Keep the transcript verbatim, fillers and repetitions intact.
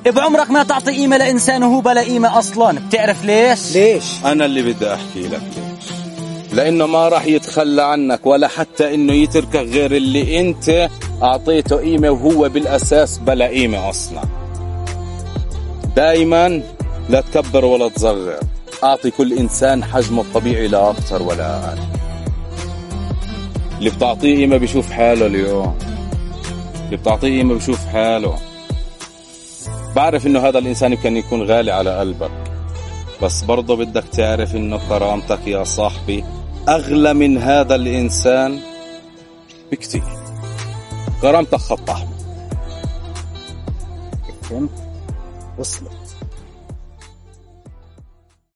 بعمرك ما تعطي قيمة لإنسان وهو بلا قيمة أصلا. بتعرف ليش؟ ليش؟ أنا اللي بدي أحكي لك ليش. لأنه ما راح يتخلى عنك ولا حتى إنه يتركك غير اللي أنت أعطيته قيمة وهو بالأساس بلا قيمة أصلا. دايما لا تكبر ولا تصغر، أعطي كل إنسان حجمه الطبيعي لا أكثر ولا أقل. اللي بتعطيه قيمة بيشوف حاله اليوم، اللي بتعطيه قيمة بيشوف حاله. بعرف إنه هذا الإنسان يمكن يكون غالي على قلبك، بس برضه بدك تعرف إنه كرامتك يا صاحبي أغلى من هذا الإنسان بكتير. كرامتك خط أحمر. فهمت؟ وصلت.